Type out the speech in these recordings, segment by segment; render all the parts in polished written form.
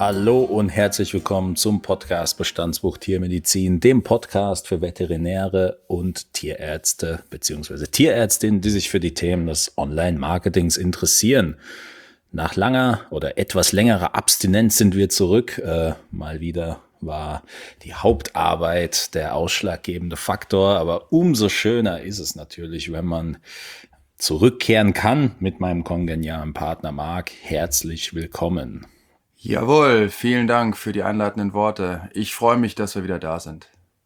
Hallo und herzlich willkommen zum Podcast Bestandsbuch Tiermedizin, dem Podcast für Veterinäre und Tierärzte bzw. Tierärztinnen, die sich für die Themen des Online-Marketings interessieren. Nach langer oder etwas längerer Abstinenz sind wir zurück. Mal wieder war die Hauptarbeit der ausschlaggebende Faktor, aber umso schöner ist es natürlich, wenn man zurückkehren kann mit meinem kongenialen Partner Marc. Herzlich willkommen. Jawohl, vielen Dank für die einleitenden Worte. Ich freue mich, dass wir wieder da sind.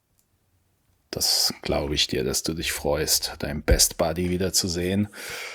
Das glaube ich dir, dass du dich freust, dein Best Buddy wiederzusehen.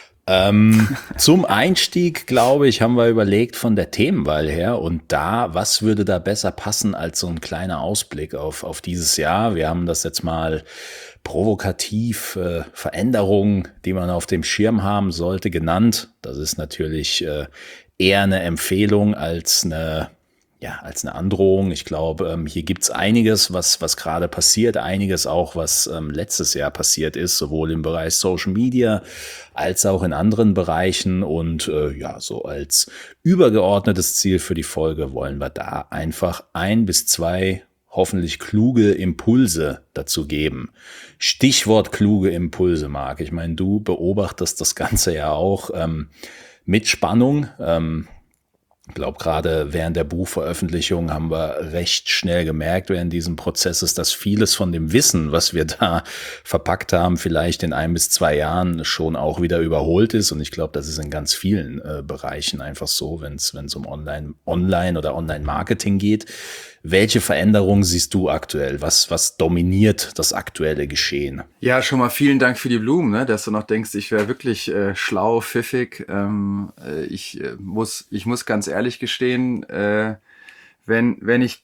Zum Einstieg, glaube ich, haben wir überlegt von der Themenwahl her und was würde da besser passen als so ein kleiner Ausblick auf dieses Jahr? Wir haben das jetzt mal provokativ Veränderungen, die man auf dem Schirm haben sollte, genannt. Das ist natürlich eher eine Empfehlung als eine Androhung. Ich glaube, hier gibt's einiges, was gerade passiert, einiges auch, was letztes Jahr passiert ist, sowohl im Bereich Social Media als auch in anderen Bereichen. Und so als übergeordnetes Ziel für die Folge wollen wir da einfach 1 bis 2 hoffentlich kluge Impulse dazu geben. Stichwort kluge Impulse, Marc. Ich meine, du beobachtest das Ganze ja auch mit Spannung. Ich glaube, gerade während der Buchveröffentlichung haben wir recht schnell gemerkt während diesem Prozesses, dass vieles von dem Wissen, was wir da verpackt haben, vielleicht in 1 bis 2 Jahren schon auch wieder überholt ist. Und ich glaube, das ist in ganz vielen Bereichen einfach so, wenn es um Online oder Online-Marketing geht. Welche Veränderungen siehst du aktuell? Was dominiert das aktuelle Geschehen? Ja, schon mal vielen Dank für die Blumen, ne? Dass du noch denkst, ich wäre wirklich schlau, pfiffig. Ich muss ganz ehrlich gestehen, wenn ich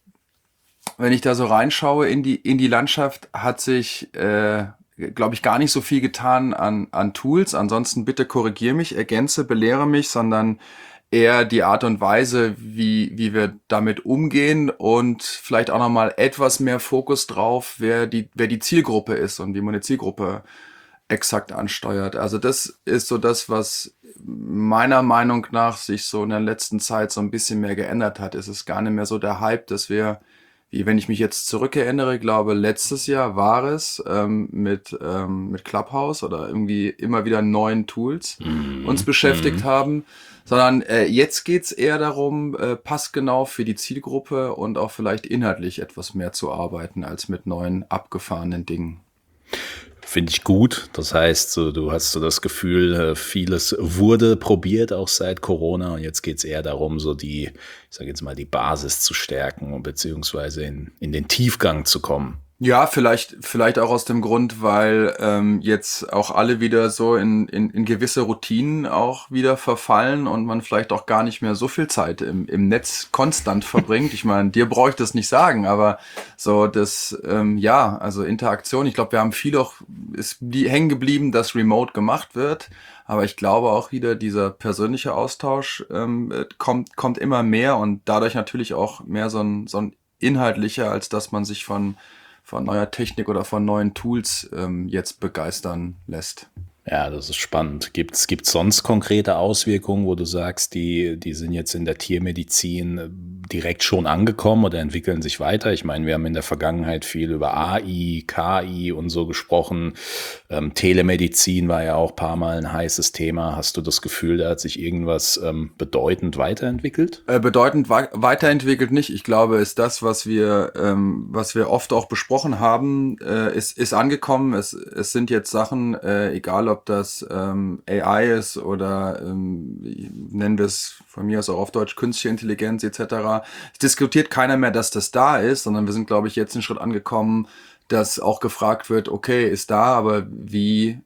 da so reinschaue in die Landschaft, hat sich, glaube ich, gar nicht so viel getan an Tools. Ansonsten bitte korrigiere mich, ergänze, belehre mich, sondern eher die Art und Weise, wie wir damit umgehen und vielleicht auch nochmal etwas mehr Fokus drauf, wer die Zielgruppe ist und wie man die Zielgruppe exakt ansteuert. Also das ist so das, was meiner Meinung nach sich so in der letzten Zeit so ein bisschen mehr geändert hat. Es ist gar nicht mehr so der Hype, dass wir, wie wenn ich mich jetzt zurückerinnere, glaube letztes Jahr war es mit Clubhouse oder irgendwie immer wieder neuen Tools uns beschäftigt haben, sondern jetzt geht's eher darum, passgenau für die Zielgruppe und auch vielleicht inhaltlich etwas mehr zu arbeiten als mit neuen abgefahrenen Dingen. Finde ich gut. Das heißt, du hast so das Gefühl, vieles wurde probiert, auch seit Corona. Und jetzt geht's eher darum, so ich sage jetzt mal, die Basis zu stärken und beziehungsweise in den Tiefgang zu kommen. Ja, vielleicht auch aus dem Grund, weil jetzt auch alle wieder so in gewisse Routinen auch wieder verfallen und man vielleicht auch gar nicht mehr so viel Zeit im Netz konstant verbringt. Ich meine, dir brauche ich das nicht sagen, aber so das, also Interaktion. Ich glaube, wir haben ist hängen geblieben, dass Remote gemacht wird. Aber ich glaube auch wieder, dieser persönliche Austausch kommt immer mehr und dadurch natürlich auch mehr so ein inhaltlicher, als dass man sich von neuer Technik oder von neuen Tools jetzt begeistern lässt. Ja, das ist spannend. Gibt's sonst konkrete Auswirkungen, wo du sagst, die sind jetzt in der Tiermedizin direkt schon angekommen oder entwickeln sich weiter? Ich meine, wir haben in der Vergangenheit viel über AI, KI und so gesprochen. Telemedizin war ja auch ein paar Mal ein heißes Thema. Hast du das Gefühl, da hat sich irgendwas bedeutend weiterentwickelt? Bedeutend weiterentwickelt nicht. Ich glaube, ist das, was wir oft auch besprochen haben, ist angekommen. Es sind jetzt Sachen, egal ob das AI ist oder nennen wir es von mir aus auch auf Deutsch künstliche Intelligenz etc. Es diskutiert keiner mehr, dass das da ist, sondern wir sind, glaube ich, jetzt einen Schritt angekommen, dass auch gefragt wird, okay, ist da, aber wie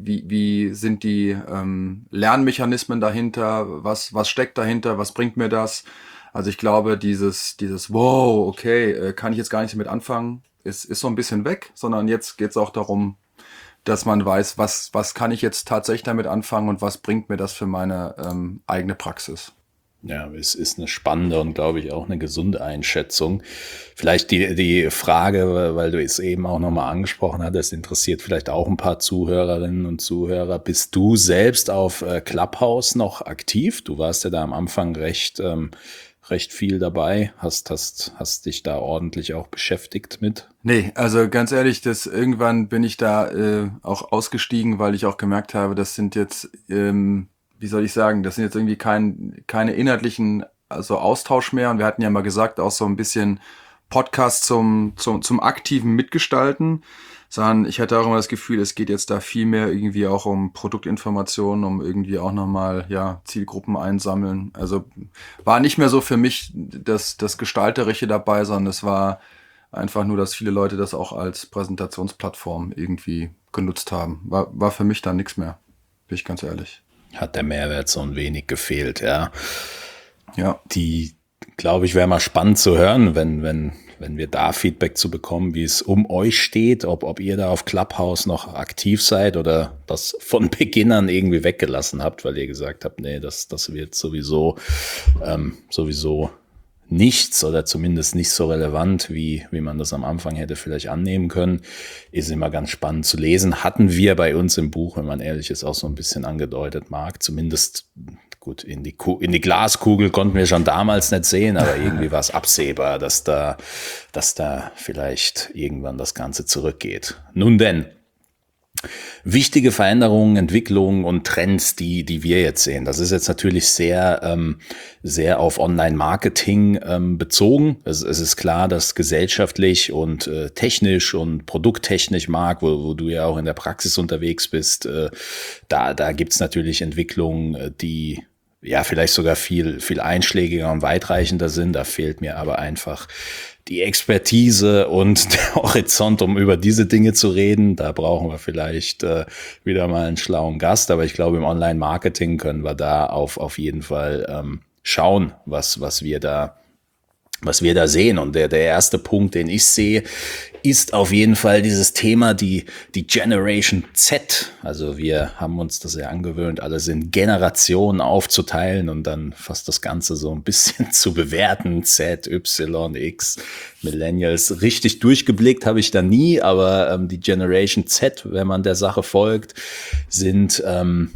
sind die Lernmechanismen dahinter? Was steckt dahinter? Was bringt mir das? Also ich glaube, dieses wow, okay, kann ich jetzt gar nicht damit anfangen, ist so ein bisschen weg, sondern jetzt geht's auch darum, dass man weiß, was kann ich jetzt tatsächlich damit anfangen und was bringt mir das für meine eigene Praxis. Ja, es ist eine spannende und, glaube ich, auch eine gesunde Einschätzung. Vielleicht die Frage, weil du es eben auch nochmal angesprochen hattest, interessiert vielleicht auch ein paar Zuhörerinnen und Zuhörer. Bist du selbst auf Clubhouse noch aktiv? Du warst ja da am Anfang recht recht viel dabei? Hast dich da ordentlich auch beschäftigt mit? Nee, also ganz ehrlich, irgendwann bin ich da auch ausgestiegen, weil ich auch gemerkt habe, das sind jetzt, wie soll ich sagen, das sind jetzt irgendwie keine inhaltlichen, also Austausch mehr. Und wir hatten ja mal gesagt, auch so ein bisschen Podcast zum aktiven Mitgestalten, sondern ich hatte auch immer das Gefühl, es geht jetzt da viel mehr irgendwie auch um Produktinformationen, um irgendwie auch nochmal, ja, Zielgruppen einsammeln. Also war nicht mehr so für mich das Gestalterische dabei, sondern es war einfach nur, dass viele Leute das auch als Präsentationsplattform irgendwie genutzt haben. War für mich dann nichts mehr, bin ich ganz ehrlich. Hat der Mehrwert so ein wenig gefehlt, ja. Ja. Die, glaube ich, wäre mal spannend zu hören, wenn wir da Feedback zu bekommen, wie es um euch steht, ob ihr da auf Clubhouse noch aktiv seid oder das von Beginn an irgendwie weggelassen habt, weil ihr gesagt habt, nee, das wird sowieso nichts oder zumindest nicht so relevant, wie man das am Anfang hätte vielleicht annehmen können. Ist immer ganz spannend zu lesen. Hatten wir bei uns im Buch, wenn man ehrlich ist, auch so ein bisschen angedeutet, Marc. Zumindest gut, in die Glaskugel konnten wir schon damals nicht sehen, aber irgendwie war es absehbar, dass da vielleicht irgendwann das Ganze zurückgeht. Nun denn, wichtige Veränderungen, Entwicklungen und Trends, die wir jetzt sehen. Das ist jetzt natürlich sehr auf Online-Marketing bezogen. Es ist klar, dass gesellschaftlich und technisch und produkttechnisch, Marc, wo du ja auch in der Praxis unterwegs bist, da gibt's natürlich Entwicklungen, die ja vielleicht sogar viel einschlägiger und weitreichender sind. Da fehlt mir aber einfach die Expertise und der Horizont, um über diese Dinge zu reden. Da brauchen wir vielleicht wieder mal einen schlauen Gast. Aber ich glaube, im Online-Marketing können wir da auf jeden Fall schauen, was wir da sehen. Und der erste Punkt, den ich sehe, ist auf jeden Fall dieses Thema, die Generation Z. Also wir haben uns das ja angewöhnt, alles in Generationen aufzuteilen und dann fast das Ganze so ein bisschen zu bewerten. Z, Y, X, Millennials. Richtig durchgeblickt habe ich da nie, aber die Generation Z, wenn man der Sache folgt, sind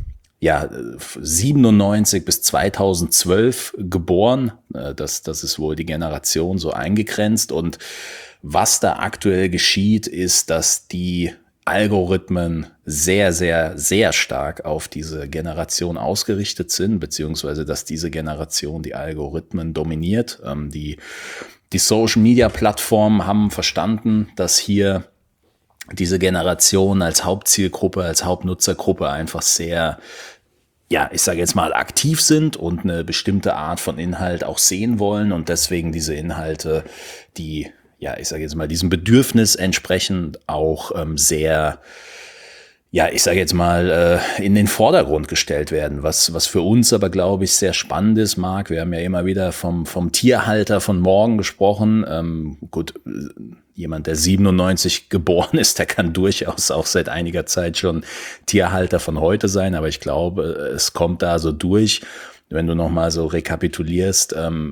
97 bis 2012 geboren. Das ist wohl die Generation so eingegrenzt. Und was da aktuell geschieht, ist, dass die Algorithmen sehr, sehr, sehr stark auf diese Generation ausgerichtet sind, beziehungsweise dass diese Generation die Algorithmen dominiert. Die Social-Media-Plattformen haben verstanden, dass hier diese Generation als Hauptzielgruppe, als Hauptnutzergruppe einfach sehr, ja, ich sage jetzt mal, aktiv sind und eine bestimmte Art von Inhalt auch sehen wollen und deswegen diese Inhalte, die, ja, ich sage jetzt mal, diesem Bedürfnis entsprechend auch sehr, ja, ich sage jetzt mal, in den Vordergrund gestellt werden, was für uns aber, glaube ich, sehr spannend ist, Marc. Wir haben ja immer wieder vom Tierhalter von morgen gesprochen. Gut, jemand, der 97 geboren ist, der kann durchaus auch seit einiger Zeit schon Tierhalter von heute sein, aber ich glaube, es kommt da so durch, wenn du nochmal so rekapitulierst,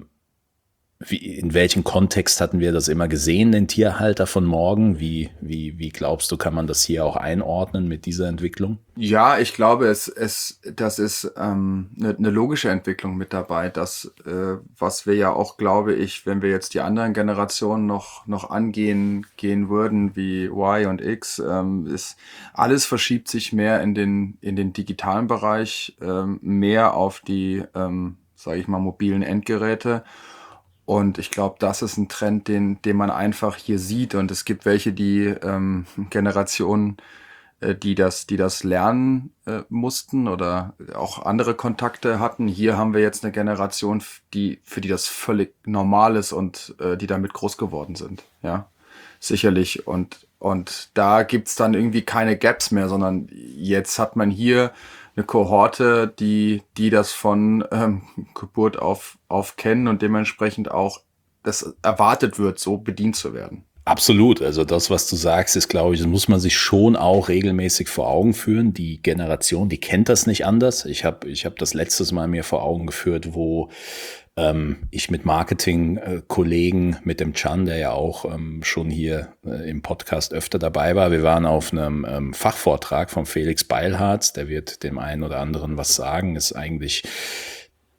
in welchem Kontext hatten wir das immer gesehen, den Tierhalter von morgen? Wie glaubst du, kann man das hier auch einordnen mit dieser Entwicklung? Ja, ich glaube, das ist eine logische Entwicklung mit dabei. Was wir ja auch, glaube ich, wenn wir jetzt die anderen Generationen noch angehen würden, wie Y und X, ist alles verschiebt sich mehr in den digitalen Bereich, mehr auf die, sage ich mal, mobilen Endgeräte. Und ich glaube, das ist ein Trend, den man einfach hier sieht. Und es gibt welche, die Generationen, die das lernen mussten oder auch andere Kontakte hatten. Hier haben wir jetzt eine Generation, für die das völlig normal ist und die damit groß geworden sind. Ja, sicherlich. Und da gibt's dann irgendwie keine Gaps mehr, sondern jetzt hat man hier eine Kohorte, die das von Geburt auf kennen und dementsprechend auch das erwartet wird, so bedient zu werden. Absolut. Also das, was du sagst, ist, glaube ich, das muss man sich schon auch regelmäßig vor Augen führen. Die Generation, die kennt das nicht anders. Ich hab das letztes Mal mir vor Augen geführt, wo ich mit Marketing-Kollegen, mit dem Can, der ja auch schon hier im Podcast öfter dabei war. Wir waren auf einem Fachvortrag von Felix Beilharz, der wird dem einen oder anderen was sagen, ist eigentlich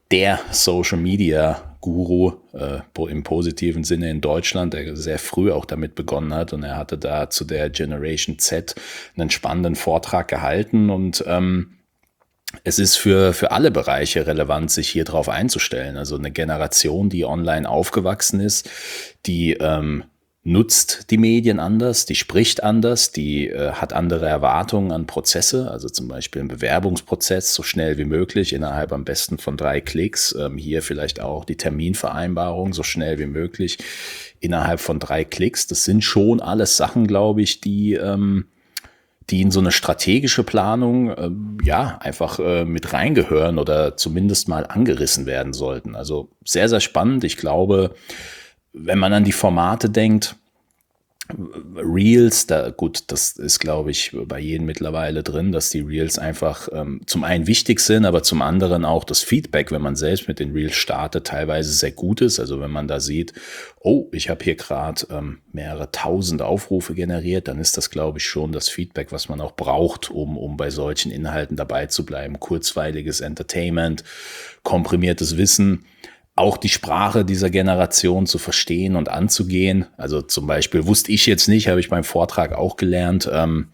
der Social Media Guru im positiven Sinne in Deutschland, der sehr früh auch damit begonnen hat, und er hatte da zu der Generation Z einen spannenden Vortrag gehalten, und es ist für alle Bereiche relevant, sich hier drauf einzustellen. Also eine Generation, die online aufgewachsen ist, die nutzt die Medien anders, die spricht anders, die hat andere Erwartungen an Prozesse, also zum Beispiel ein Bewerbungsprozess so schnell wie möglich, innerhalb am besten von 3 Klicks. Hier vielleicht auch die Terminvereinbarung so schnell wie möglich, innerhalb von 3 Klicks. Das sind schon alles Sachen, glaube ich, die in so eine strategische Planung einfach mit reingehören oder zumindest mal angerissen werden sollten. Also sehr, sehr spannend. Ich glaube, wenn man an die Formate denkt, Reels, das ist, glaube ich, bei jedem mittlerweile drin, dass die Reels einfach zum einen wichtig sind, aber zum anderen auch das Feedback, wenn man selbst mit den Reels startet, teilweise sehr gut ist. Also wenn man da sieht, oh, ich habe hier gerade mehrere tausend Aufrufe generiert, dann ist das, glaube ich, schon das Feedback, was man auch braucht, um bei solchen Inhalten dabei zu bleiben. Kurzweiliges Entertainment, komprimiertes Wissen, auch die Sprache dieser Generation zu verstehen und anzugehen. Also zum Beispiel wusste ich jetzt nicht, habe ich beim Vortrag auch gelernt,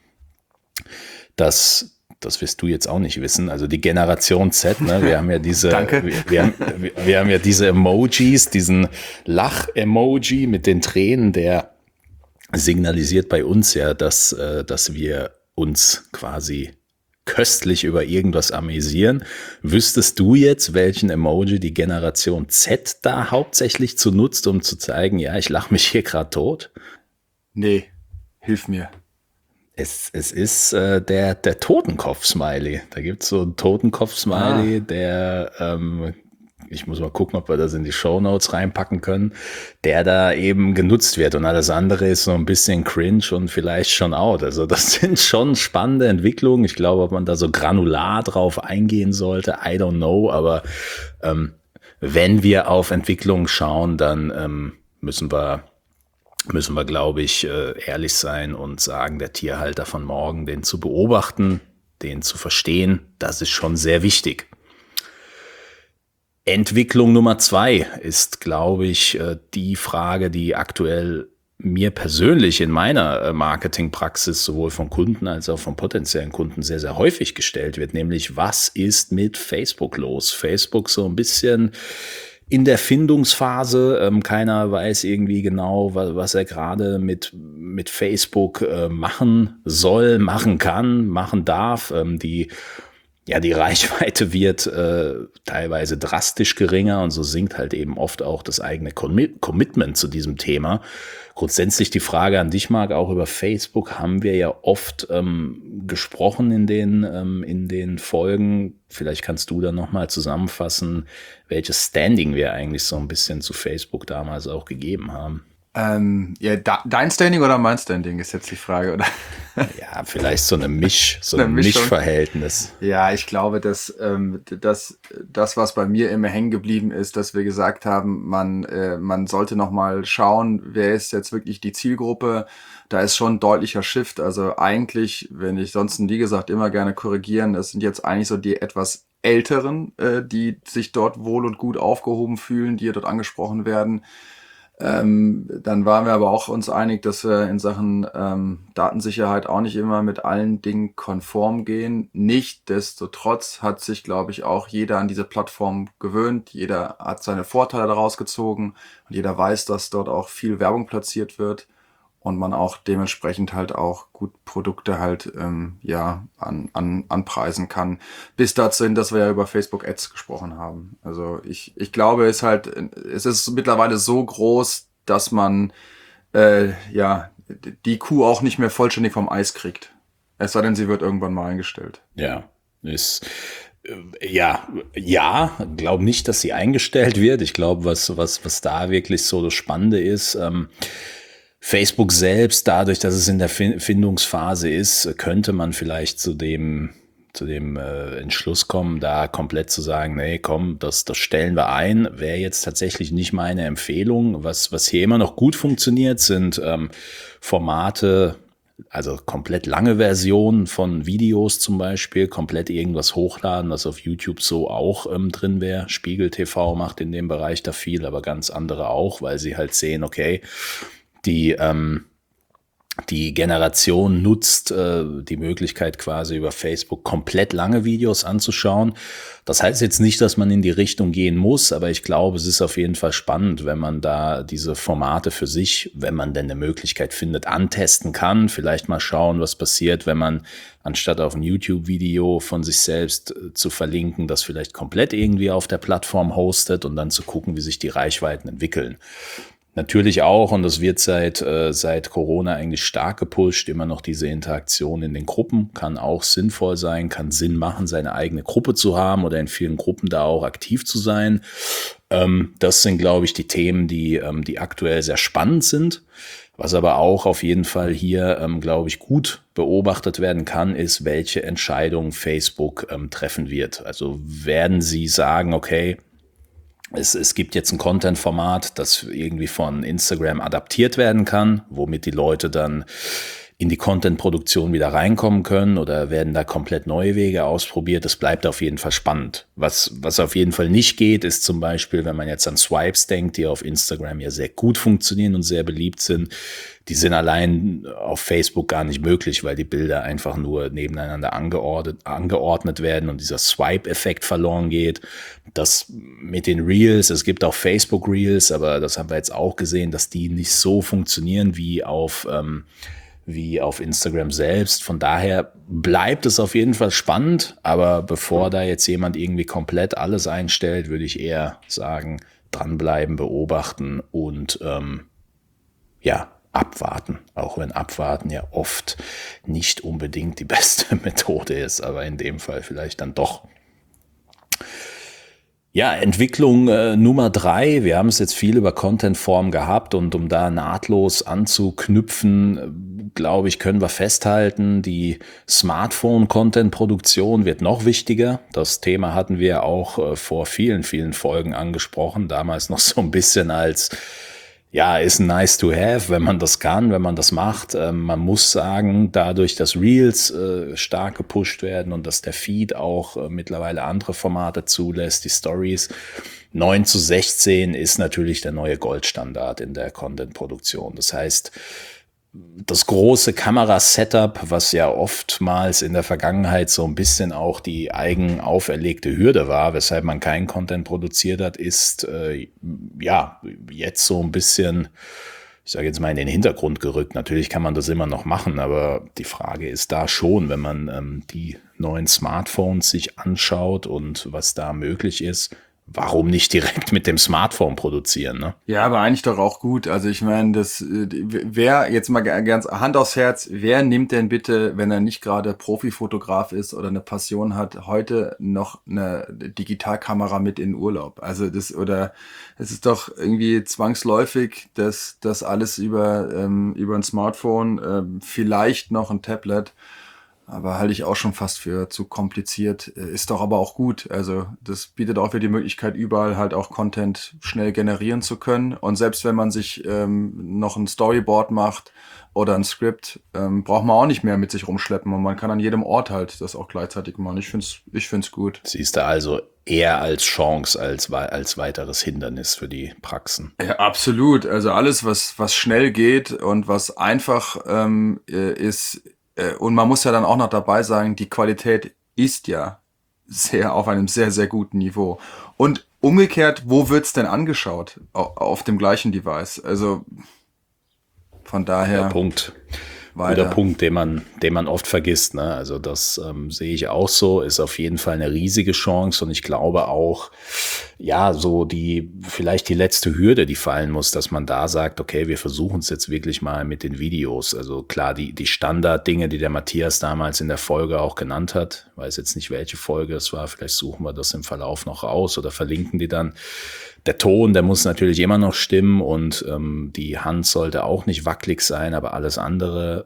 dass, das wirst du jetzt auch nicht wissen, also die Generation Z, ne, wir haben ja diese, wir haben ja diese Emojis, diesen Lach-Emoji mit den Tränen, der signalisiert bei uns ja, dass wir uns quasi köstlich über irgendwas amüsieren. Wüsstest du jetzt, welchen Emoji die Generation Z da hauptsächlich zu nutzt, um zu zeigen, ja, ich lache mich hier gerade tot? Nee, hilf mir. Es ist der Totenkopf-Smiley. Da gibt es so einen Totenkopf-Smiley, der ich muss mal gucken, ob wir das in die Shownotes reinpacken können, der da eben genutzt wird, und alles andere ist so ein bisschen cringe und vielleicht schon out. Also das sind schon spannende Entwicklungen. Ich glaube, ob man da so granular drauf eingehen sollte, I don't know, aber wenn wir auf Entwicklungen schauen, dann müssen wir, glaube ich, ehrlich sein und sagen, der Tierhalter von morgen, den zu beobachten, den zu verstehen, das ist schon sehr wichtig. Entwicklung Nummer 2 ist, glaube ich, die Frage, die aktuell mir persönlich in meiner Marketingpraxis sowohl von Kunden als auch von potenziellen Kunden sehr, sehr häufig gestellt wird, nämlich was ist mit Facebook los? Facebook so ein bisschen in der Findungsphase, keiner weiß irgendwie genau, was er gerade mit Facebook machen soll, machen kann, machen darf. Die Reichweite wird teilweise drastisch geringer, und so sinkt halt eben oft auch das eigene Commitment zu diesem Thema. Grundsätzlich die Frage an dich, Marc, auch über Facebook haben wir ja oft gesprochen in den Folgen. Vielleicht kannst du dann nochmal zusammenfassen, welches Standing wir eigentlich so ein bisschen zu Facebook damals auch gegeben haben. Dein Standing oder mein Standing ist jetzt die Frage, oder? Ja, vielleicht so ein Mischverhältnis. Ja, ich glaube, dass das, was bei mir immer hängen geblieben ist, dass wir gesagt haben, man sollte noch mal schauen, wer ist jetzt wirklich die Zielgruppe. Da ist schon ein deutlicher Shift. Also eigentlich, wenn ich sonst, wie gesagt, immer gerne korrigieren, das sind jetzt eigentlich so die etwas Älteren, die sich dort wohl und gut aufgehoben fühlen, die dort angesprochen werden. Dann waren wir aber auch uns einig, dass wir in Sachen Datensicherheit auch nicht immer mit allen Dingen konform gehen. Nichtsdestotrotz hat sich, glaube ich, auch jeder an diese Plattform gewöhnt. Jeder hat seine Vorteile daraus gezogen und jeder weiß, dass dort auch viel Werbung platziert wird und man auch dementsprechend halt auch gut Produkte halt anpreisen kann. Bis dazu hin, dass wir ja über Facebook Ads gesprochen haben. Also ich glaube, es ist mittlerweile so groß, dass man die Kuh auch nicht mehr vollständig vom Eis kriegt. Es sei denn, sie wird irgendwann mal eingestellt. Ja, glaube nicht, dass sie eingestellt wird. Ich glaube, was da wirklich so das Spannende ist, Facebook selbst, dadurch, dass es in der Findungsphase ist, könnte man vielleicht zu dem Entschluss kommen, da komplett zu sagen, nee, komm, das stellen wir ein, wäre jetzt tatsächlich nicht meine Empfehlung. Was hier immer noch gut funktioniert, sind Formate, also komplett lange Versionen von Videos zum Beispiel, komplett irgendwas hochladen, was auf YouTube so auch drin wäre. Spiegel TV macht in dem Bereich da viel, aber ganz andere auch, weil sie halt sehen, okay, die Generation nutzt die Möglichkeit quasi über Facebook komplett lange Videos anzuschauen. Das heißt jetzt nicht, dass man in die Richtung gehen muss, aber ich glaube, es ist auf jeden Fall spannend, wenn man da diese Formate für sich, wenn man denn eine Möglichkeit findet, antesten kann. Vielleicht mal schauen, was passiert, wenn man anstatt auf ein YouTube-Video von sich selbst zu verlinken, das vielleicht komplett irgendwie auf der Plattform hostet und dann zu gucken, wie sich die Reichweiten entwickeln. Natürlich auch, und das wird seit Corona eigentlich stark gepusht, immer noch diese Interaktion in den Gruppen, kann auch sinnvoll sein, kann Sinn machen, seine eigene Gruppe zu haben oder in vielen Gruppen da auch aktiv zu sein. Das sind, glaube ich, die Themen, die aktuell sehr spannend sind. Was aber auch auf jeden Fall hier, glaube ich, gut beobachtet werden kann, ist, welche Entscheidungen Facebook treffen wird. Also werden sie sagen, okay, es gibt jetzt ein Content-Format, das irgendwie von Instagram adaptiert werden kann, womit die Leute dann in die Content-Produktion wieder reinkommen können, oder werden da komplett neue Wege ausprobiert. Das bleibt auf jeden Fall spannend. Was auf jeden Fall nicht geht, ist zum Beispiel, wenn man jetzt an Swipes denkt, die auf Instagram ja sehr gut funktionieren und sehr beliebt sind, die sind allein auf Facebook gar nicht möglich, weil die Bilder einfach nur nebeneinander angeordnet werden und dieser Swipe-Effekt verloren geht. Das mit den Reels, es gibt auch Facebook Reels, aber das haben wir jetzt auch gesehen, dass die nicht so funktionieren wie auf Instagram selbst. Von daher bleibt es auf jeden Fall spannend, aber bevor da jetzt jemand irgendwie komplett alles einstellt, würde ich eher sagen, dranbleiben, beobachten und abwarten. Auch wenn Abwarten ja oft nicht unbedingt die beste Methode ist, aber in dem Fall vielleicht dann doch. Ja, Entwicklung Nummer 3. Wir haben es jetzt viel über Contentform gehabt, und um da nahtlos anzuknüpfen, glaube ich, können wir festhalten, die Smartphone-Content-Produktion wird noch wichtiger. Das Thema hatten wir auch vor vielen, vielen Folgen angesprochen. Damals noch so ein bisschen als, ja, ist nice to have, wenn man das kann, wenn man das macht. Man muss sagen, dadurch, dass Reels stark gepusht werden und dass der Feed auch mittlerweile andere Formate zulässt, die Stories, 9:16 ist natürlich der neue Goldstandard in der Content-Produktion. Das heißt, das große Kamerasetup, was ja oftmals in der Vergangenheit so ein bisschen auch die eigen auferlegte Hürde war, weshalb man keinen Content produziert hat, ist jetzt so ein bisschen, ich sage jetzt mal, in den Hintergrund gerückt. Natürlich kann man das immer noch machen, aber die Frage ist da schon, wenn man die neuen Smartphones sich anschaut und was da möglich ist, warum nicht direkt mit dem Smartphone produzieren, ne? Ja, aber eigentlich doch auch gut. Also ich meine, wer jetzt mal ganz Hand aufs Herz, wer nimmt denn bitte, wenn er nicht gerade Profifotograf ist oder eine Passion hat, heute noch eine Digitalkamera mit in den Urlaub? Also es ist doch irgendwie zwangsläufig, dass das alles über ein Smartphone, vielleicht noch ein Tablet. Aber halte ich auch schon fast für zu kompliziert. Ist doch aber auch gut. Also das bietet auch wieder die Möglichkeit, überall halt auch Content schnell generieren zu können. Und selbst wenn man sich noch ein Storyboard macht oder ein Skript, braucht man auch nicht mehr mit sich rumschleppen. Und man kann an jedem Ort halt das auch gleichzeitig machen. Ich find's gut. Siehst du also eher als Chance als weiteres Hindernis für die Praxen? Ja, absolut. Also alles, was schnell geht und was einfach ist. Und man muss ja dann auch noch dabei sagen, die Qualität ist ja auf einem sehr, sehr guten Niveau. Und umgekehrt, wo wird's denn angeschaut? Auf dem gleichen Device. Also von daher. Guter Punkt, den man oft vergisst, ne? Also das sehe ich auch so, ist auf jeden Fall eine riesige Chance, und ich glaube auch, ja, so vielleicht die letzte Hürde, die fallen muss, dass man da sagt, okay, wir versuchen es jetzt wirklich mal mit den Videos. Also klar, die Standarddinge, die der Matthias damals in der Folge auch genannt hat, weiß jetzt nicht, welche Folge es war, vielleicht suchen wir das im Verlauf noch raus oder verlinken die dann. Der Ton, der muss natürlich immer noch stimmen, und die Hand sollte auch nicht wackelig sein, aber alles andere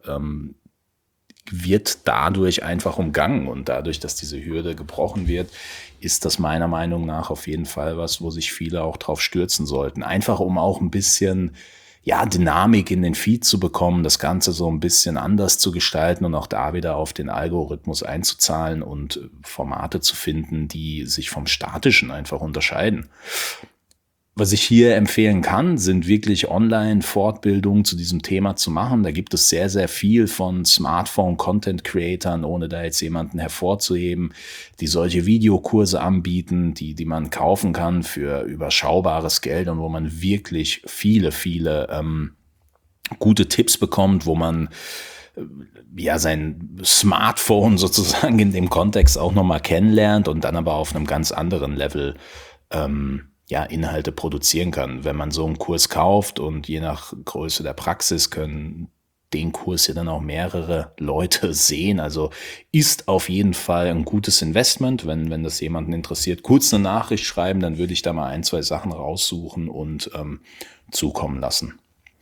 wird dadurch einfach umgangen, und dadurch, dass diese Hürde gebrochen wird, ist das meiner Meinung nach auf jeden Fall was, wo sich viele auch drauf stürzen sollten. Einfach um auch ein bisschen Dynamik in den Feed zu bekommen, das Ganze so ein bisschen anders zu gestalten und auch da wieder auf den Algorithmus einzuzahlen und Formate zu finden, die sich vom Statischen einfach unterscheiden. Was ich hier empfehlen kann, sind wirklich Online-Fortbildungen zu diesem Thema zu machen. Da gibt es sehr, sehr viel von Smartphone-Content-Creatern, ohne da jetzt jemanden hervorzuheben, die solche Videokurse anbieten, die man kaufen kann für überschaubares Geld und wo man wirklich viele gute Tipps bekommt, wo man sein Smartphone sozusagen in dem Kontext auch nochmal kennenlernt und dann aber auf einem ganz anderen Level Inhalte produzieren kann. Wenn man so einen Kurs kauft und je nach Größe der Praxis können den Kurs ja dann auch mehrere Leute sehen. Also ist auf jeden Fall ein gutes Investment, wenn das jemanden interessiert. Kurz eine Nachricht schreiben, dann würde ich da mal 1, 2 Sachen raussuchen und zukommen lassen.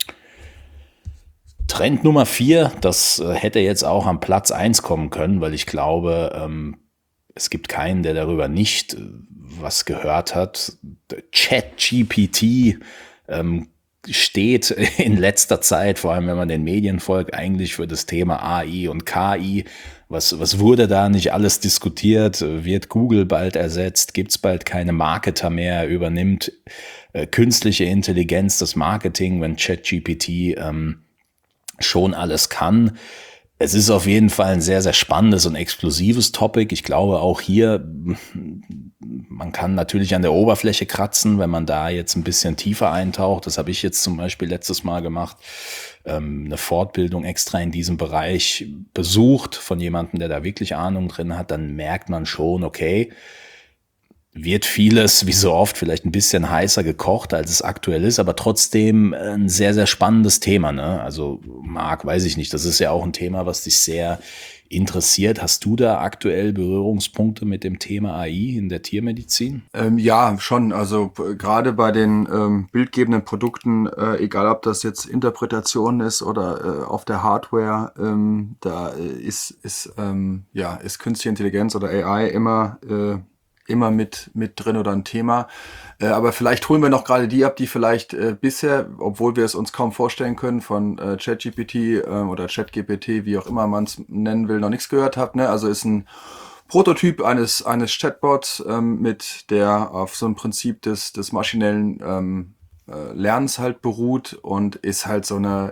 Trend Nummer 4, das hätte jetzt auch am Platz 1 kommen können, weil ich glaube, es gibt keinen, der darüber nicht was gehört hat. ChatGPT steht in letzter Zeit, vor allem wenn man den Medien folgt, eigentlich für das Thema AI und KI. Was wurde da nicht alles diskutiert? Wird Google bald ersetzt? Gibt es bald keine Marketer mehr? Übernimmt künstliche Intelligenz das Marketing, wenn ChatGPT schon alles kann? Es ist auf jeden Fall ein sehr, sehr spannendes und explosives Topic. Ich glaube auch hier, man kann natürlich an der Oberfläche kratzen, wenn man da jetzt ein bisschen tiefer eintaucht. Das habe ich jetzt zum Beispiel letztes Mal gemacht. Eine Fortbildung extra in diesem Bereich besucht von jemandem, der da wirklich Ahnung drin hat. Dann merkt man schon, okay, wird vieles, wie so oft, vielleicht ein bisschen heißer gekocht, als es aktuell ist, aber trotzdem ein sehr, sehr spannendes Thema, ne? Also, Marc, weiß ich nicht, das ist ja auch ein Thema, was dich sehr interessiert. Hast du da aktuell Berührungspunkte mit dem Thema AI in der Tiermedizin? Ja, schon. Also gerade bei den bildgebenden Produkten, egal ob das jetzt Interpretation ist oder auf der Hardware, da ist künstliche Intelligenz oder AI immer mit drin oder ein Thema. Aber vielleicht holen wir noch gerade die ab, die vielleicht bisher, obwohl wir es uns kaum vorstellen können, von ChatGPT oder ChatGPT, wie auch immer man es nennen will, noch nichts gehört habt. Ne? Also ist ein Prototyp eines Chatbots, mit der auf so einem Prinzip des maschinellen Lernens halt beruht und ist halt so eine,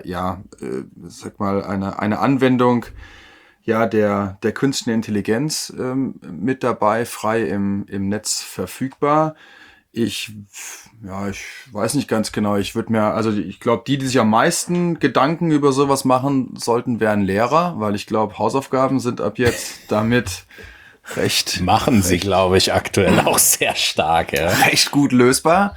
eine Anwendung der künstlichen Intelligenz mit dabei, frei im Netz verfügbar. Ich weiß nicht ganz genau. Ich glaube, die sich am meisten Gedanken über sowas machen sollten, wären Lehrer, weil ich glaube, Hausaufgaben sind ab jetzt damit machen sie, glaube ich, aktuell auch sehr stark, ja. Recht gut lösbar.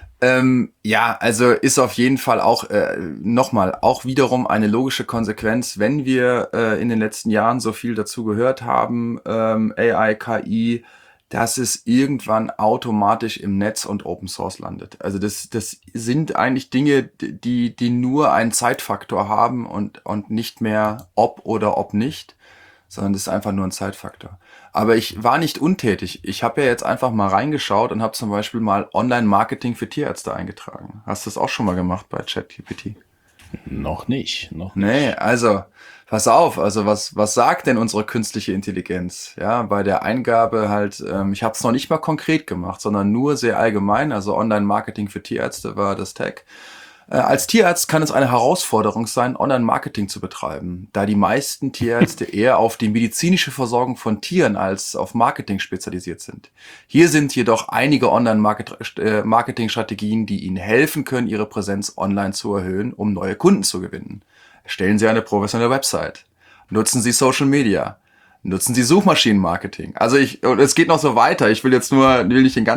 Also ist auf jeden Fall auch auch wiederum eine logische Konsequenz, wenn wir in den letzten Jahren so viel dazu gehört haben, AI, KI, dass es irgendwann automatisch im Netz und Open Source landet. Also das sind eigentlich Dinge, die nur einen Zeitfaktor haben und nicht mehr ob oder ob nicht, sondern das ist einfach nur ein Zeitfaktor. Aber ich war nicht untätig. Ich habe ja jetzt einfach mal reingeschaut und habe zum Beispiel mal Online-Marketing für Tierärzte eingetragen. Hast du das auch schon mal gemacht bei ChatGPT? Noch nicht. Nee, also pass auf. Also was sagt denn unsere künstliche Intelligenz? Ja, bei der Eingabe halt, ich habe es noch nicht mal konkret gemacht, sondern nur sehr allgemein. Also Online-Marketing für Tierärzte war das Tag. Als Tierarzt kann es eine Herausforderung sein, Online-Marketing zu betreiben, da die meisten Tierärzte eher auf die medizinische Versorgung von Tieren als auf Marketing spezialisiert sind. Hier sind jedoch einige Online-Marketing-Strategien, die Ihnen helfen können, Ihre Präsenz online zu erhöhen, um neue Kunden zu gewinnen. Erstellen Sie eine professionelle Website. Nutzen Sie Social Media. Nutzen Sie Suchmaschinenmarketing. Also es geht noch so weiter. Ich will nicht den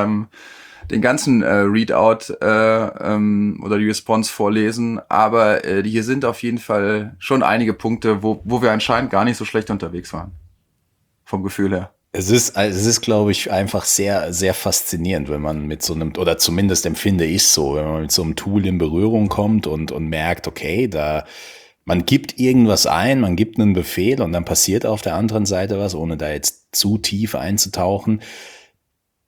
ganzen Readout oder die Response vorlesen, aber hier sind auf jeden Fall schon einige Punkte, wo wir anscheinend gar nicht so schlecht unterwegs waren. Vom Gefühl her. Es ist, glaube ich, einfach sehr, sehr faszinierend, wenn man mit so einem, oder zumindest empfinde ich so, wenn man mit so einem Tool in Berührung kommt und merkt, okay, man gibt irgendwas ein, man gibt einen Befehl und dann passiert auf der anderen Seite was, ohne da jetzt zu tief einzutauchen.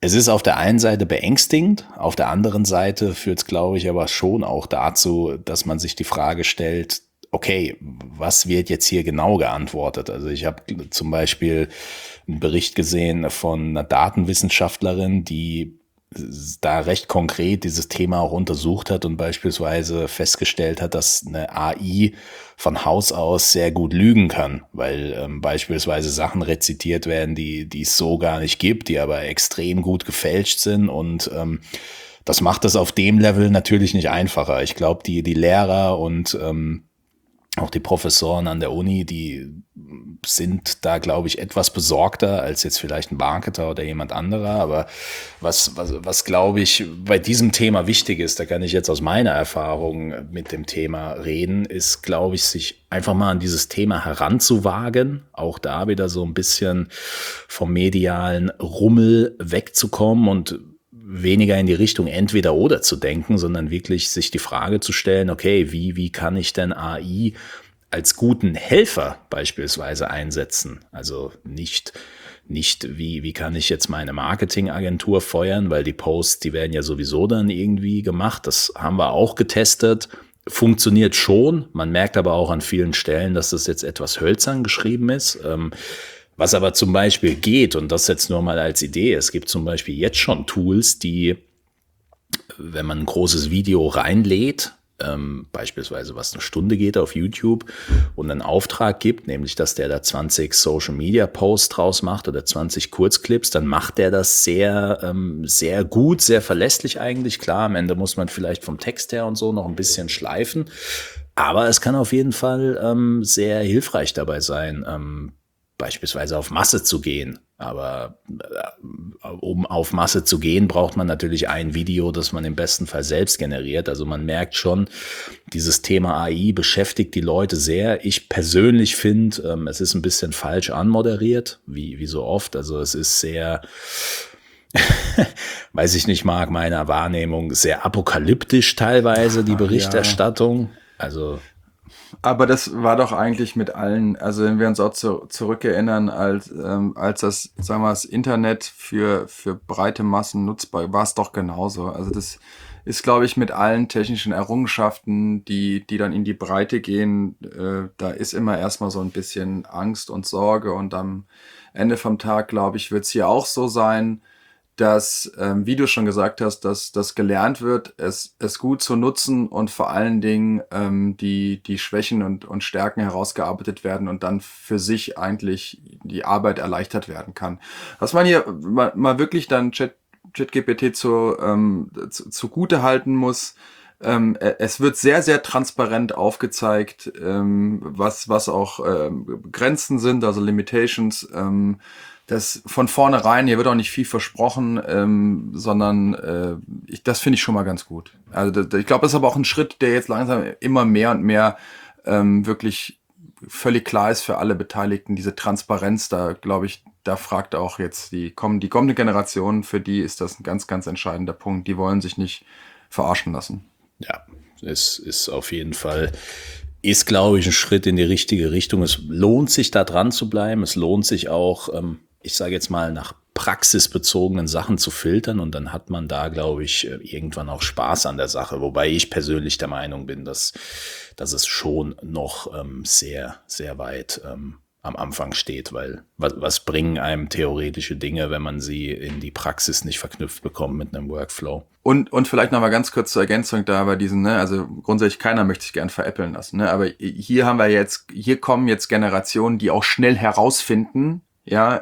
Es ist auf der einen Seite beängstigend, auf der anderen Seite führt es, glaube ich, aber schon auch dazu, dass man sich die Frage stellt, okay, was wird jetzt hier genau geantwortet? Also ich habe zum Beispiel einen Bericht gesehen von einer Datenwissenschaftlerin, die da recht konkret dieses Thema auch untersucht hat und beispielsweise festgestellt hat, dass eine AI von Haus aus sehr gut lügen kann, weil beispielsweise Sachen rezitiert werden, die es so gar nicht gibt, die aber extrem gut gefälscht sind und das macht es auf dem Level natürlich nicht einfacher. Ich glaube, die Lehrer und auch die Professoren an der Uni, die sind da, glaube ich, etwas besorgter als jetzt vielleicht ein Marketer oder jemand anderer. Aber was glaube ich, bei diesem Thema wichtig ist, da kann ich jetzt aus meiner Erfahrung mit dem Thema reden, ist, glaube ich, sich einfach mal an dieses Thema heranzuwagen, auch da wieder so ein bisschen vom medialen Rummel wegzukommen und weniger in die Richtung entweder oder zu denken, sondern wirklich sich die Frage zu stellen, okay, wie kann ich denn AI als guten Helfer beispielsweise einsetzen? Also nicht wie kann ich jetzt meine Marketingagentur feuern, weil die Posts, die werden ja sowieso dann irgendwie gemacht. Das haben wir auch getestet. Funktioniert schon. Man merkt aber auch an vielen Stellen, dass das jetzt etwas hölzern geschrieben ist. Was aber zum Beispiel geht, und das jetzt nur mal als Idee, es gibt zum Beispiel jetzt schon Tools, die, wenn man ein großes Video reinlädt, beispielsweise was eine Stunde geht auf YouTube und einen Auftrag gibt, nämlich dass der da 20 Social Media Posts draus macht oder 20 Kurzclips, dann macht der das sehr gut, sehr verlässlich eigentlich. Klar, am Ende muss man vielleicht vom Text her und so noch ein bisschen schleifen, aber es kann auf jeden Fall sehr hilfreich dabei sein, beispielsweise auf Masse zu gehen. Aber um auf Masse zu gehen, braucht man natürlich ein Video, das man im besten Fall selbst generiert. Also man merkt schon, dieses Thema AI beschäftigt die Leute sehr. Ich persönlich finde, es ist ein bisschen falsch anmoderiert, wie so oft. Also es ist sehr, weiß ich nicht, mag meiner Wahrnehmung, sehr apokalyptisch teilweise, die Berichterstattung. Ja. Also Aber das war doch eigentlich mit allen, also wenn wir uns auch zurückerinnern, als das, sagen wir, das Internet für breite Massen nutzbar, war es doch genauso. Also das ist, glaube ich, mit allen technischen Errungenschaften, die dann in die Breite gehen, da ist immer erstmal so ein bisschen Angst und Sorge und am Ende vom Tag, glaube ich, wird es hier auch so sein, dass, wie du schon gesagt hast, dass das gelernt wird, es gut zu nutzen und vor allen Dingen die Schwächen und Stärken herausgearbeitet werden und dann für sich eigentlich die Arbeit erleichtert werden kann. Was man hier mal wirklich dann ChatGPT zugute halten muss, es wird sehr, sehr transparent aufgezeigt, was auch Grenzen sind, also Limitations, das von vornherein, hier wird auch nicht viel versprochen, sondern das finde ich schon mal ganz gut. Also ich glaube, das ist aber auch ein Schritt, der jetzt langsam immer mehr und mehr wirklich völlig klar ist für alle Beteiligten, diese Transparenz, da glaube ich, da fragt auch jetzt die kommende Generation, für die ist das ein ganz, ganz entscheidender Punkt. Die wollen sich nicht verarschen lassen. Ja, es ist auf jeden Fall, ist, glaube ich, ein Schritt in die richtige Richtung. Es lohnt sich, da dran zu bleiben. Es lohnt sich auch, ich sage jetzt mal, nach praxisbezogenen Sachen zu filtern und dann hat man da, glaube ich, irgendwann auch Spaß an der Sache. Wobei ich persönlich der Meinung bin, dass es schon noch sehr, sehr weit am Anfang steht, weil was bringen einem theoretische Dinge, wenn man sie in die Praxis nicht verknüpft bekommt mit einem Workflow? Und vielleicht noch mal ganz kurz zur Ergänzung da bei diesen, ne, also grundsätzlich keiner möchte sich gern veräppeln lassen, ne, aber hier kommen jetzt Generationen, die auch schnell herausfinden, ja,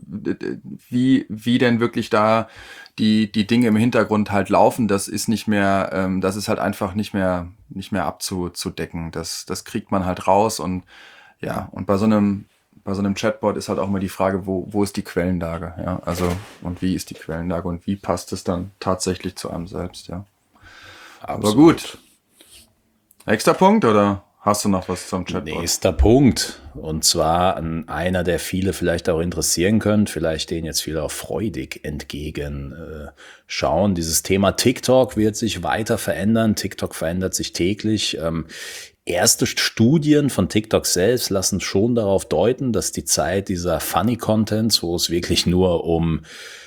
wie denn wirklich da die Dinge im Hintergrund halt laufen. Das ist nicht mehr, das ist halt einfach nicht mehr abzudecken. Das kriegt man halt raus und ja, und bei so einem Chatbot ist halt auch immer die Frage, wo ist die Quellenlage, ja, also und wie ist die Quellenlage und wie passt es dann tatsächlich zu einem selbst, ja. Absolut. Aber gut. Nächster Punkt oder hast du noch was zum Chatbot? Nächster Punkt. Und zwar einer, der viele vielleicht auch interessieren können, vielleicht den jetzt viele auch freudig entgegenschauen. Dieses Thema TikTok wird sich weiter verändern. TikTok verändert sich täglich. Erste Studien von TikTok selbst lassen schon darauf deuten, dass die Zeit dieser Funny Contents, wo es wirklich nur um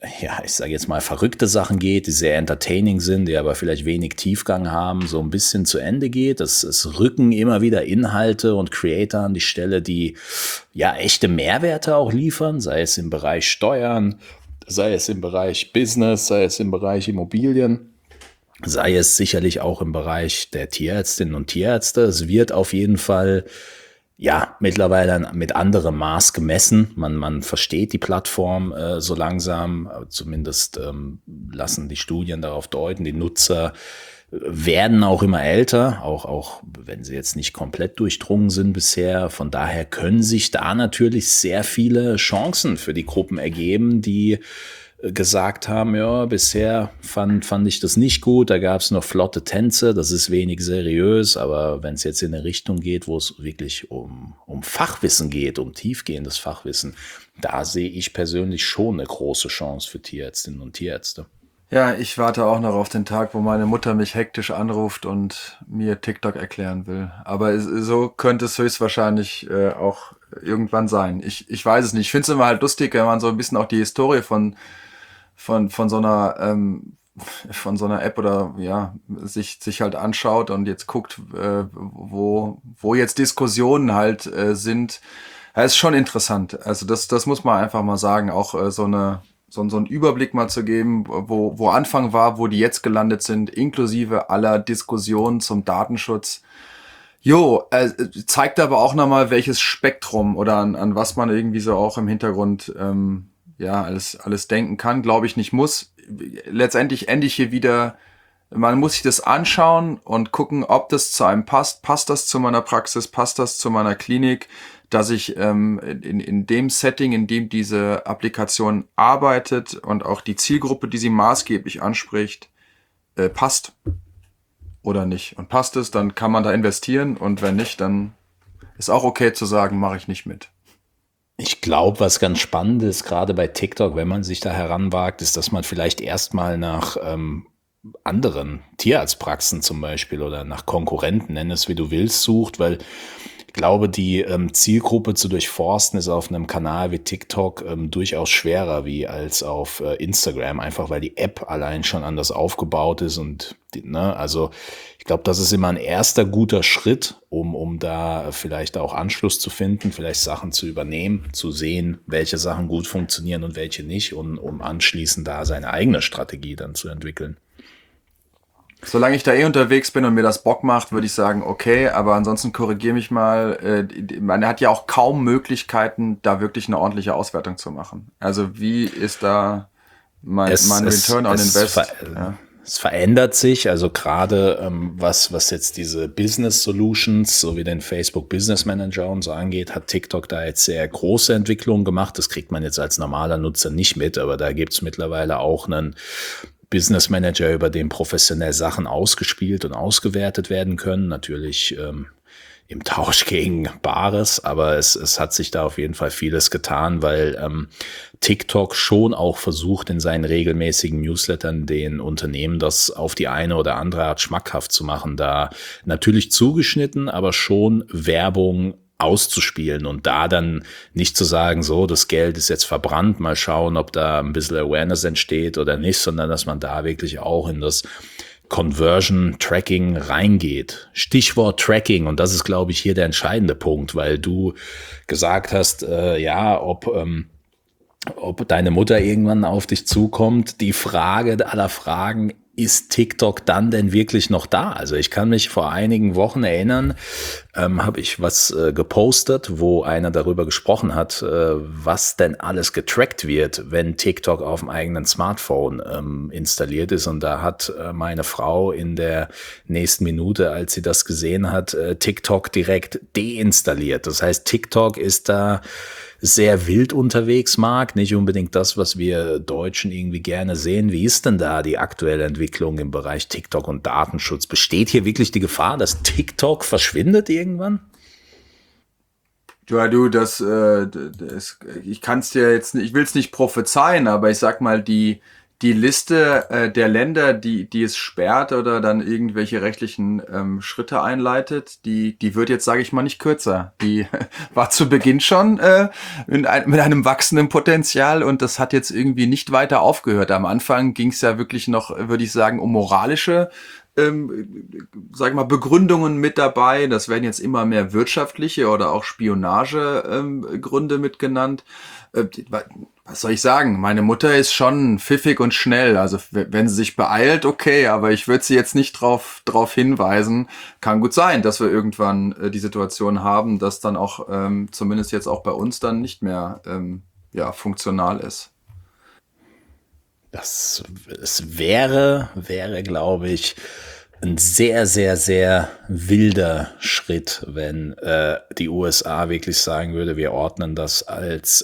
ja, ich sage jetzt mal, verrückte Sachen geht, die sehr entertaining sind, die aber vielleicht wenig Tiefgang haben, so ein bisschen zu Ende geht. Es rücken immer wieder Inhalte und Creator an die Stelle, die ja echte Mehrwerte auch liefern, sei es im Bereich Steuern, sei es im Bereich Business, sei es im Bereich Immobilien, sei es sicherlich auch im Bereich der Tierärztinnen und Tierärzte. Es wird auf jeden Fall ja mittlerweile mit anderem Maß gemessen. Man versteht die Plattform so langsam, zumindest lassen die Studien darauf deuten, die Nutzer werden auch immer älter, auch wenn sie jetzt nicht komplett durchdrungen sind bisher. Von daher können sich da natürlich sehr viele Chancen für die Gruppen ergeben, die gesagt haben, ja, bisher fand ich das nicht gut, da gab es noch flotte Tänze, das ist wenig seriös, aber wenn es jetzt in eine Richtung geht, wo es wirklich um Fachwissen geht, um tiefgehendes Fachwissen, da sehe ich persönlich schon eine große Chance für Tierärztinnen und Tierärzte. Ja, ich warte auch noch auf den Tag, wo meine Mutter mich hektisch anruft und mir TikTok erklären will. Aber so könnte es höchstwahrscheinlich auch irgendwann sein. Ich weiß es nicht. Ich finde es immer halt lustig, wenn man so ein bisschen auch die Historie von so einer von so einer App oder ja sich halt anschaut und jetzt guckt, wo jetzt Diskussionen halt sind. Ja, ist schon interessant. Also das muss man einfach mal sagen. Auch so einen Überblick mal zu geben, wo Anfang war, wo die jetzt gelandet sind, inklusive aller Diskussionen zum Datenschutz. Jo, zeigt aber auch nochmal, welches Spektrum oder an was man irgendwie so auch im Hintergrund ja alles denken kann, glaube ich nicht muss. Letztendlich ende ich hier wieder, man muss sich das anschauen und gucken, ob das zu einem passt. Passt das zu meiner Praxis? Passt das zu meiner Klinik? Dass ich in dem Setting, in dem diese Applikation arbeitet und auch die Zielgruppe, die sie maßgeblich anspricht, passt oder nicht. Und passt es, dann kann man da investieren und wenn nicht, dann ist auch okay zu sagen, mache ich nicht mit. Ich glaube, was ganz spannend ist, gerade bei TikTok, wenn man sich da heranwagt, ist, dass man vielleicht erstmal nach anderen Tierarztpraxen zum Beispiel oder nach Konkurrenten, nenn es wie du willst, sucht, weil ich glaube, die Zielgruppe zu durchforsten ist auf einem Kanal wie TikTok durchaus schwerer wie als auf Instagram, einfach weil die App allein schon anders aufgebaut ist und also ich glaube, das ist immer ein erster guter Schritt, um da vielleicht auch Anschluss zu finden, vielleicht Sachen zu übernehmen, zu sehen, welche Sachen gut funktionieren und welche nicht und um anschließend da seine eigene Strategie dann zu entwickeln. Solange ich da unterwegs bin und mir das Bock macht, würde ich sagen, okay, aber ansonsten korrigiere mich mal. Man hat ja auch kaum Möglichkeiten, da wirklich eine ordentliche Auswertung zu machen. Also wie ist da mein Return on Invest? Ja. Es verändert sich, also gerade was jetzt diese Business Solutions, so wie den Facebook Business Manager und so angeht, hat TikTok da jetzt sehr große Entwicklungen gemacht. Das kriegt man jetzt als normaler Nutzer nicht mit, aber da gibt's mittlerweile auch einen Business Manager, über den professionell Sachen ausgespielt und ausgewertet werden können. Natürlich im Tausch gegen Bares, aber es hat sich da auf jeden Fall vieles getan, weil TikTok schon auch versucht, in seinen regelmäßigen Newslettern den Unternehmen das auf die eine oder andere Art schmackhaft zu machen. Da natürlich zugeschnitten, aber schon Werbung auszuspielen und da dann nicht zu sagen, so, das Geld ist jetzt verbrannt, mal schauen, ob da ein bisschen Awareness entsteht oder nicht, sondern dass man da wirklich auch in das Conversion Tracking reingeht. Stichwort Tracking, und das ist, glaube ich, hier der entscheidende Punkt, weil du gesagt hast, ob deine Mutter irgendwann auf dich zukommt. Die Frage aller Fragen, ist TikTok dann denn wirklich noch da? Also ich kann mich vor einigen Wochen erinnern, habe ich was gepostet, wo einer darüber gesprochen hat, was denn alles getrackt wird, wenn TikTok auf dem eigenen Smartphone installiert ist. Und da hat meine Frau in der nächsten Minute, als sie das gesehen hat, TikTok direkt deinstalliert. Das heißt, TikTok ist da sehr wild unterwegs, Marc. Nicht unbedingt das, was wir Deutschen irgendwie gerne sehen. Wie ist denn da die aktuelle Entwicklung im Bereich TikTok und Datenschutz? Besteht hier wirklich die Gefahr, dass TikTok verschwindet irgendwann? Ja, du, ich kann es dir jetzt, ich will es nicht prophezeien, aber ich sag mal, die die Liste der Länder, die es sperrt oder dann irgendwelche rechtlichen Schritte einleitet, die wird jetzt, sage ich mal, nicht kürzer. Die war zu Beginn schon mit einem wachsenden Potenzial und das hat jetzt irgendwie nicht weiter aufgehört. Am Anfang ging es ja wirklich noch, würde ich sagen, um moralische sag ich mal, Begründungen mit dabei. Das werden jetzt immer mehr wirtschaftliche oder auch Spionage Gründe mit genannt. Was soll ich sagen? Meine Mutter ist schon pfiffig und schnell. Also wenn sie sich beeilt, okay, aber ich würde sie jetzt nicht drauf hinweisen. Kann gut sein, dass wir irgendwann die Situation haben, dass dann auch zumindest jetzt auch bei uns dann nicht mehr funktional ist. Es wäre, glaube ich, ein sehr, sehr, sehr wilder Schritt, wenn die USA wirklich sagen würde, wir ordnen das als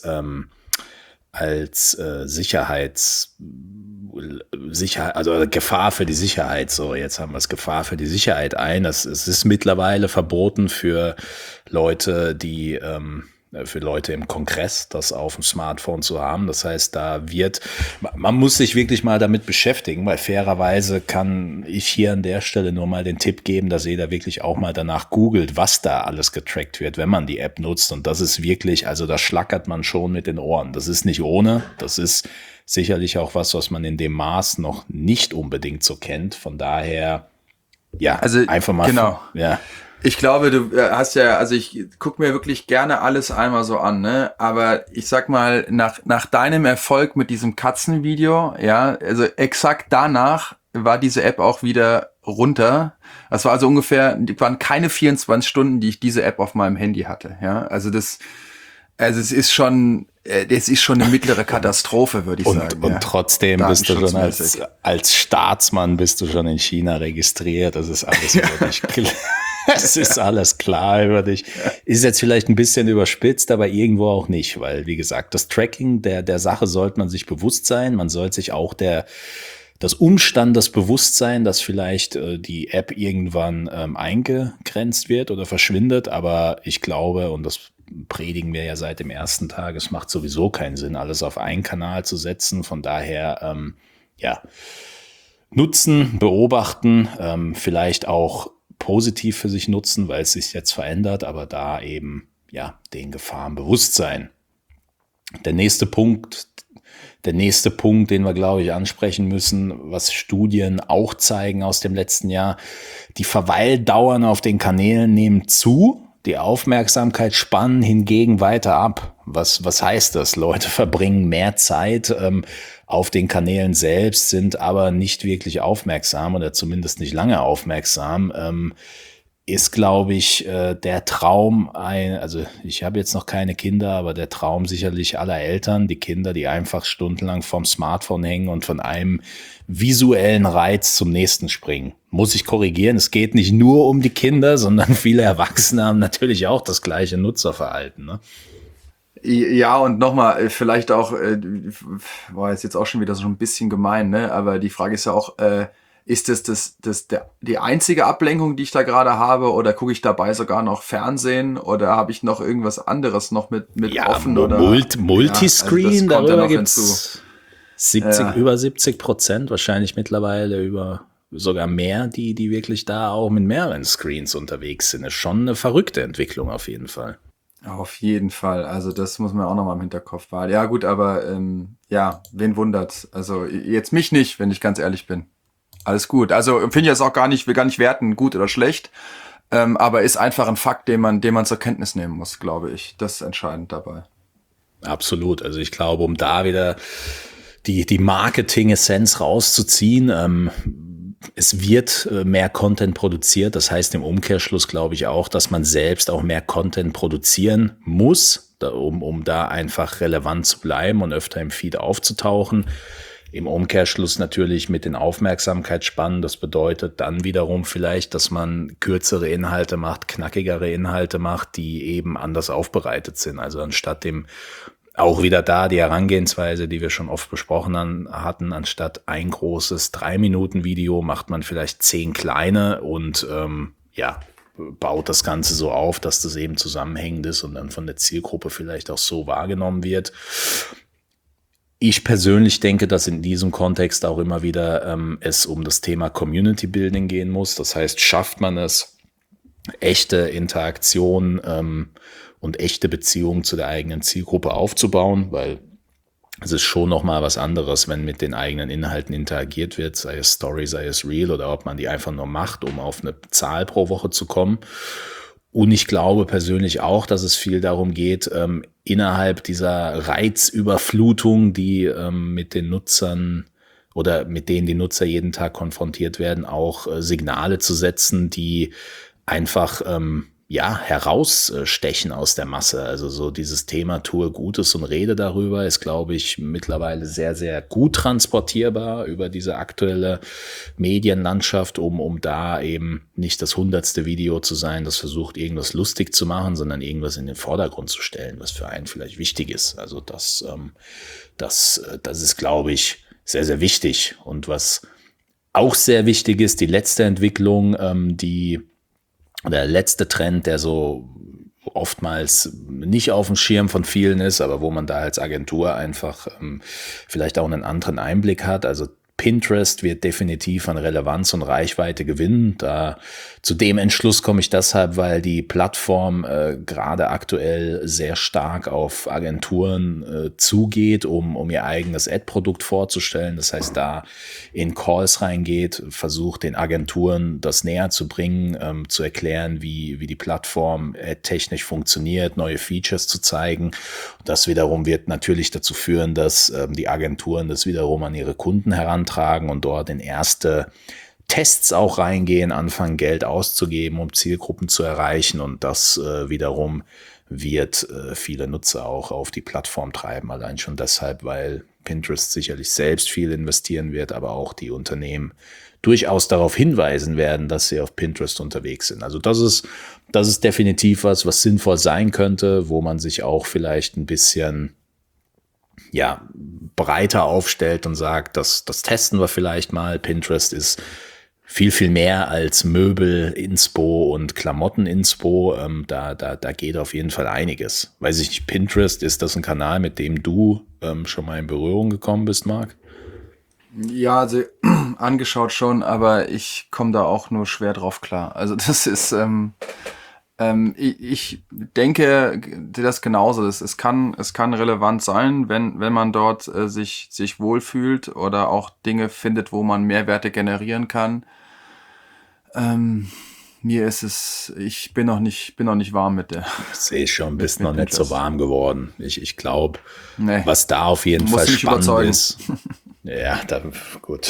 also Gefahr für die Sicherheit. So, jetzt haben wir es Gefahr für die Sicherheit ein. Es ist mittlerweile verboten für Leute, für Leute im Kongress, das auf dem Smartphone zu haben. Das heißt, man muss sich wirklich mal damit beschäftigen, weil fairerweise kann ich hier an der Stelle nur mal den Tipp geben, dass jeder wirklich auch mal danach googelt, was da alles getrackt wird, wenn man die App nutzt. Und das ist wirklich, also da schlackert man schon mit den Ohren. Das ist nicht ohne. Das ist sicherlich auch was man in dem Maß noch nicht unbedingt so kennt. Von daher, ja, also einfach mal. Genau. Ja. Ich glaube, du hast ja, also ich gucke mir wirklich gerne alles einmal so an, ne? Aber ich sag mal, nach deinem Erfolg mit diesem Katzenvideo, ja, also exakt danach war diese App auch wieder runter. Das war also waren keine 24 Stunden, die ich diese App auf meinem Handy hatte, ja. Also es ist schon eine mittlere Katastrophe, würde ich sagen. Und trotzdem bist du schon als Staatsmann bist du schon in China registriert. Das ist alles wirklich klar. Es ist alles klar über dich. Ist jetzt vielleicht ein bisschen überspitzt, aber irgendwo auch nicht, weil, wie gesagt, das Tracking der Sache sollte man sich bewusst sein. Man sollte sich auch des Umstandes bewusst sein, dass vielleicht die App irgendwann eingegrenzt wird oder verschwindet. Aber ich glaube, und das predigen wir ja seit dem ersten Tag, es macht sowieso keinen Sinn, alles auf einen Kanal zu setzen. Von daher, nutzen, beobachten, vielleicht auch positiv für sich nutzen, weil es sich jetzt verändert, aber da eben, den Gefahren bewusst sein. Der nächste Punkt, den wir, glaube ich, ansprechen müssen, was Studien auch zeigen aus dem letzten Jahr, die Verweildauern auf den Kanälen nehmen zu, die Aufmerksamkeitsspannen hingegen weiter ab. Was heißt das? Leute verbringen mehr Zeit auf den Kanälen selbst, sind aber nicht wirklich aufmerksam oder zumindest nicht lange aufmerksam. Ist, glaube ich, der Traum, also ich habe jetzt noch keine Kinder, aber der Traum sicherlich aller Eltern, die Kinder, die einfach stundenlang vorm Smartphone hängen und von einem visuellen Reiz zum nächsten springen. Muss ich korrigieren, es geht nicht nur um die Kinder, sondern viele Erwachsene haben natürlich auch das gleiche Nutzerverhalten, ne? Ja, und nochmal, vielleicht auch, war jetzt auch schon wieder so ein bisschen gemein, ne? Aber die Frage ist ja auch, ist die einzige Ablenkung, die ich da gerade habe, oder gucke ich dabei sogar noch Fernsehen oder habe ich noch irgendwas anderes noch mit offen? Oder Multiscreen, also darüber gibt's über 70%, wahrscheinlich mittlerweile sogar mehr, die wirklich da auch mit mehreren Screens unterwegs sind. Ist schon eine verrückte Entwicklung auf jeden Fall. Auf jeden Fall. Also das muss man auch nochmal im Hinterkopf behalten. Ja gut, aber wen wundert's? Also jetzt mich nicht, wenn ich ganz ehrlich bin. Alles gut. Also finde ich das auch will gar nicht werten, gut oder schlecht. Aber ist einfach ein Fakt, den man zur Kenntnis nehmen muss, glaube ich. Das ist entscheidend dabei. Absolut. Also ich glaube, um da wieder die Marketing-Essenz rauszuziehen, es wird mehr Content produziert. Das heißt im Umkehrschluss glaube ich auch, dass man selbst auch mehr Content produzieren muss, um da einfach relevant zu bleiben und öfter im Feed aufzutauchen. Im Umkehrschluss natürlich mit den Aufmerksamkeitsspannen. Das bedeutet dann wiederum vielleicht, dass man kürzere Inhalte macht, knackigere Inhalte macht, die eben anders aufbereitet sind. Also anstatt auch wieder da die Herangehensweise, die wir schon oft besprochen hatten, anstatt ein großes 3-Minuten-Video macht man vielleicht 10 kleine und baut das Ganze so auf, dass das eben zusammenhängend ist und dann von der Zielgruppe vielleicht auch so wahrgenommen wird. Ich persönlich denke, dass in diesem Kontext auch immer wieder es um das Thema Community Building gehen muss. Das heißt, schafft man es, echte Interaktion und echte Beziehungen zu der eigenen Zielgruppe aufzubauen, weil es ist schon nochmal was anderes, wenn mit den eigenen Inhalten interagiert wird, sei es Story, sei es Reel oder ob man die einfach nur macht, um auf eine Zahl pro Woche zu kommen. Und ich glaube persönlich auch, dass es viel darum geht, innerhalb dieser Reizüberflutung, die mit den Nutzern oder mit denen die Nutzer jeden Tag konfrontiert werden, auch Signale zu setzen, die einfach herausstechen aus der Masse. Also so dieses Thema tue Gutes und rede darüber ist, glaube ich, mittlerweile sehr, sehr gut transportierbar über diese aktuelle Medienlandschaft, um da eben nicht das 100. Video zu sein, das versucht, irgendwas lustig zu machen, sondern irgendwas in den Vordergrund zu stellen, was für einen vielleicht wichtig ist. Also das ist, glaube ich, sehr, sehr wichtig. Und was auch sehr wichtig ist, die letzte Entwicklung, der letzte Trend, der so oftmals nicht auf dem Schirm von vielen ist, aber wo man da als Agentur einfach vielleicht auch einen anderen Einblick hat. Also Pinterest wird definitiv an Relevanz und Reichweite gewinnen. Zu dem Entschluss komme ich deshalb, weil die Plattform gerade aktuell sehr stark auf Agenturen zugeht, um ihr eigenes Ad-Produkt vorzustellen. Das heißt, da in Calls reingeht, versucht den Agenturen das näher zu bringen, zu erklären, wie die Plattform technisch funktioniert, neue Features zu zeigen. Das wiederum wird natürlich dazu führen, dass die Agenturen das wiederum an ihre Kunden herantragen und dort in erste Tests auch reingehen, anfangen Geld auszugeben, um Zielgruppen zu erreichen, und das wiederum wird viele Nutzer auch auf die Plattform treiben, allein schon deshalb, weil Pinterest sicherlich selbst viel investieren wird, aber auch die Unternehmen durchaus darauf hinweisen werden, dass sie auf Pinterest unterwegs sind. Also das ist definitiv was sinnvoll sein könnte, wo man sich auch vielleicht ein bisschen breiter aufstellt und sagt, das testen wir vielleicht mal. Pinterest ist viel, viel mehr als Möbel-Inspo und Klamotten-Inspo. Da geht auf jeden Fall einiges. Weiß ich nicht, Pinterest, ist das ein Kanal, mit dem du schon mal in Berührung gekommen bist, Marc? Ja, also angeschaut schon, aber ich komme da auch nur schwer drauf klar. Also das ist, ich denke das genauso. Es kann relevant sein, wenn man dort sich wohlfühlt oder auch Dinge findet, wo man Mehrwerte generieren kann. Ich bin noch nicht warm mit der. Ich sehe schon, bist noch nicht so warm geworden. Ich glaube, Nee, was da auf jeden Fall musst du mich spannend überzeugen. ist. Ja, gut.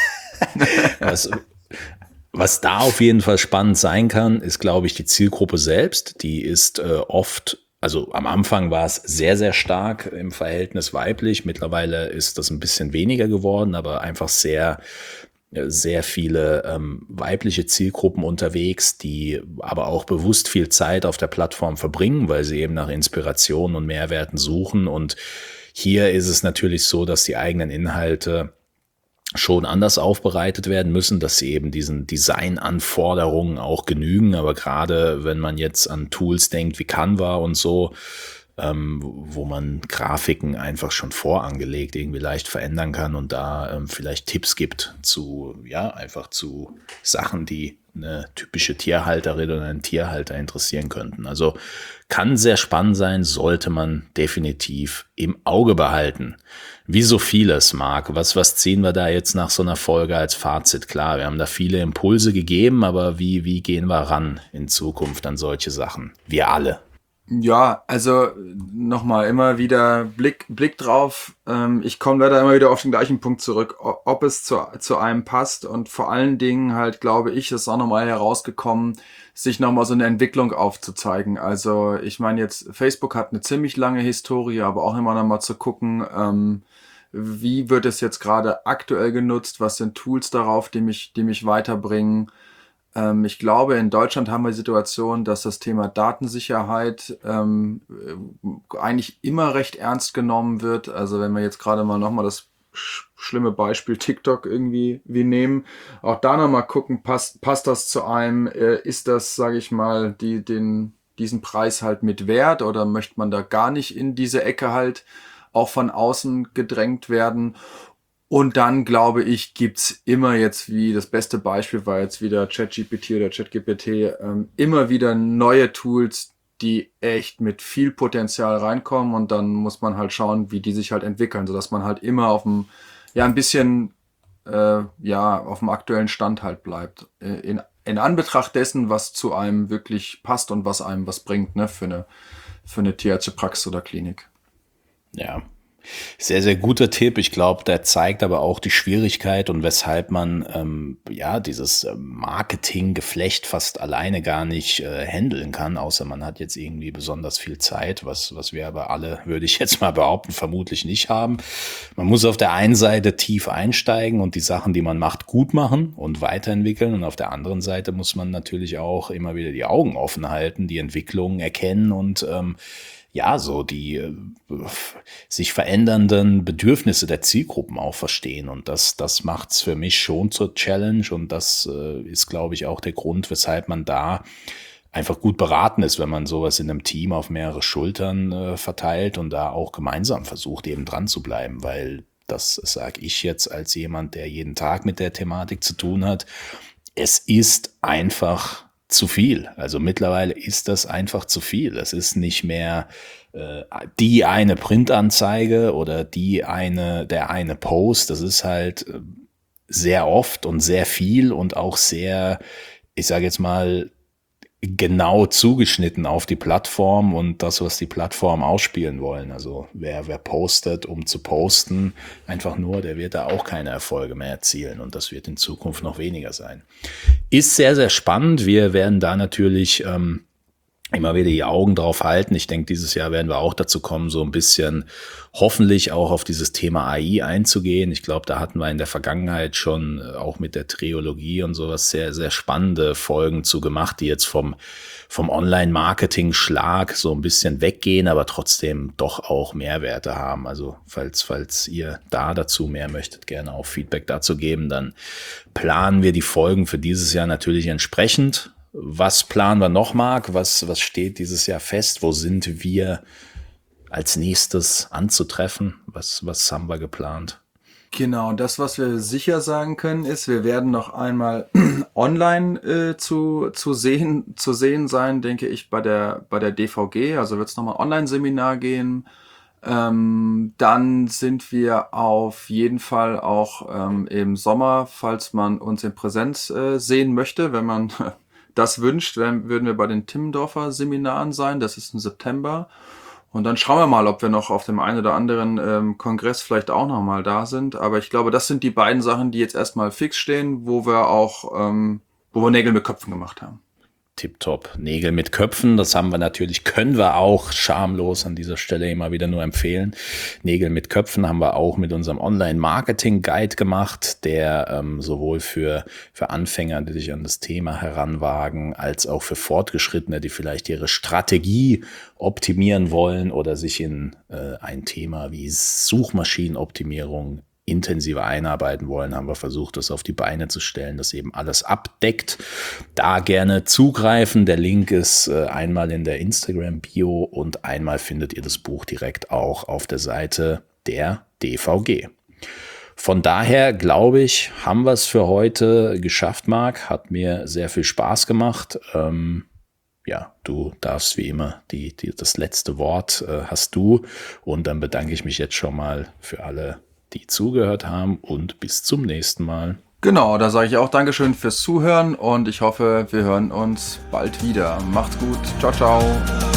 Was da auf jeden Fall spannend sein kann, ist, glaube ich, die Zielgruppe selbst. Die ist oft, also am Anfang war es sehr, sehr stark im Verhältnis weiblich. Mittlerweile ist das ein bisschen weniger geworden, aber einfach sehr, sehr viele weibliche Zielgruppen unterwegs, die aber auch bewusst viel Zeit auf der Plattform verbringen, weil sie eben nach Inspiration und Mehrwerten suchen. Und hier ist es natürlich so, dass die eigenen Inhalte schon anders aufbereitet werden müssen, dass sie eben diesen Designanforderungen auch genügen. Aber gerade wenn man jetzt an Tools denkt wie Canva und so, wo man Grafiken einfach schon vorangelegt irgendwie leicht verändern kann und da vielleicht Tipps gibt zu Sachen, die eine typische Tierhalterin oder einen Tierhalter interessieren könnten. Also kann sehr spannend sein, sollte man definitiv im Auge behalten. Wie so vieles, Marc. Was ziehen wir da jetzt nach so einer Folge als Fazit? Klar, wir haben da viele Impulse gegeben, aber wie gehen wir ran in Zukunft an solche Sachen? Wir alle. Ja, also nochmal immer wieder Blick drauf. Ich komme leider immer wieder auf den gleichen Punkt zurück, ob es zu einem passt, und vor allen Dingen halt, glaube ich, ist auch nochmal herausgekommen, sich nochmal so eine Entwicklung aufzuzeigen. Also ich meine jetzt, Facebook hat eine ziemlich lange Historie, aber auch immer nochmal zu gucken, wie wird es jetzt gerade aktuell genutzt, was sind Tools darauf, die mich weiterbringen. Ich glaube, in Deutschland haben wir die Situation, dass das Thema Datensicherheit eigentlich immer recht ernst genommen wird. Also wenn wir jetzt gerade mal nochmal das schlimme Beispiel TikTok irgendwie nehmen, auch da nochmal gucken, passt das zu einem, ist das, sage ich mal, diesen Preis halt mit wert, oder möchte man da gar nicht in diese Ecke halt auch von außen gedrängt werden. Und dann, glaube ich, gibt's immer jetzt, wie das beste Beispiel war jetzt wieder ChatGPT oder ChatGPT, immer wieder neue Tools, die echt mit viel Potenzial reinkommen, und dann muss man halt schauen, wie die sich halt entwickeln, sodass man halt immer auf dem, ja, ein bisschen, auf dem aktuellen Stand halt bleibt. In Anbetracht dessen, was zu einem wirklich passt und was einem was bringt, ne, für eine tierärztliche Praxis oder Klinik. Ja, sehr, sehr guter Tipp. Ich glaube, der zeigt aber auch die Schwierigkeit und weshalb man dieses Marketinggeflecht fast alleine gar nicht handeln kann, außer man hat jetzt irgendwie besonders viel Zeit, was wir aber alle, würde ich jetzt mal behaupten, vermutlich nicht haben. Man muss auf der einen Seite tief einsteigen und die Sachen, die man macht, gut machen und weiterentwickeln, und auf der anderen Seite muss man natürlich auch immer wieder die Augen offen halten, die Entwicklungen erkennen und so die sich verändernden Bedürfnisse der Zielgruppen auch verstehen. Und das macht's für mich schon zur Challenge. Und das ist, glaube ich, auch der Grund, weshalb man da einfach gut beraten ist, wenn man sowas in einem Team auf mehrere Schultern verteilt und da auch gemeinsam versucht, eben dran zu bleiben. Weil das sage ich jetzt als jemand, der jeden Tag mit der Thematik zu tun hat. Es ist einfach zu viel. Also mittlerweile ist das einfach zu viel. Es ist nicht mehr die eine Printanzeige oder der eine Post. Das ist halt sehr oft und sehr viel und auch sehr, ich sage jetzt mal, genau zugeschnitten auf die Plattform und das, was die Plattform ausspielen wollen. Also wer postet, um zu posten, einfach nur, der wird da auch keine Erfolge mehr erzielen, und das wird in Zukunft noch weniger sein. Ist sehr, sehr spannend. Wir werden da natürlich immer wieder die Augen drauf halten. Ich denke, dieses Jahr werden wir auch dazu kommen, so ein bisschen hoffentlich auch auf dieses Thema AI einzugehen. Ich glaube, da hatten wir in der Vergangenheit schon auch mit der Triologie und sowas sehr, sehr spannende Folgen zu gemacht, die jetzt vom Online-Marketing-Schlag so ein bisschen weggehen, aber trotzdem doch auch Mehrwerte haben. Also falls ihr da dazu mehr möchtet, gerne auch Feedback dazu geben, dann planen wir die Folgen für dieses Jahr natürlich entsprechend. Was planen wir noch, Marc? Was steht dieses Jahr fest? Wo sind wir als nächstes anzutreffen? Was haben wir geplant? Genau, das, was wir sicher sagen können, ist, wir werden noch einmal online zu sehen sein, denke ich, bei der DVG. Also wird es nochmal Online-Seminar gehen. Dann sind wir auf jeden Fall auch im Sommer, falls man uns in Präsenz sehen möchte, wenn man das wünscht, dann würden wir bei den Timmendorfer Seminaren sein. Das ist im September. Und dann schauen wir mal, ob wir noch auf dem einen oder anderen Kongress vielleicht auch noch mal da sind. Aber ich glaube, das sind die beiden Sachen, die jetzt erstmal fix stehen, wo wir Nägel mit Köpfen gemacht haben. Tipptopp. Nägel mit Köpfen, das können wir auch schamlos an dieser Stelle immer wieder nur empfehlen. Nägel mit Köpfen haben wir auch mit unserem Online-Marketing-Guide gemacht, der sowohl für Anfänger, die sich an das Thema heranwagen, als auch für Fortgeschrittene, die vielleicht ihre Strategie optimieren wollen oder sich in ein Thema wie Suchmaschinenoptimierung intensiver einarbeiten wollen, haben wir versucht, das auf die Beine zu stellen, das eben alles abdeckt. Da gerne zugreifen. Der Link ist einmal in der Instagram-Bio und einmal findet ihr das Buch direkt auch auf der Seite der DVG. Von daher, glaube ich, haben wir es für heute geschafft, Marc. Hat mir sehr viel Spaß gemacht. Du darfst wie immer das letzte Wort hast du. Und dann bedanke ich mich jetzt schon mal für alle, die zugehört haben, und bis zum nächsten Mal. Genau, da sage ich auch Dankeschön fürs Zuhören und ich hoffe, wir hören uns bald wieder. Macht's gut. Ciao, ciao.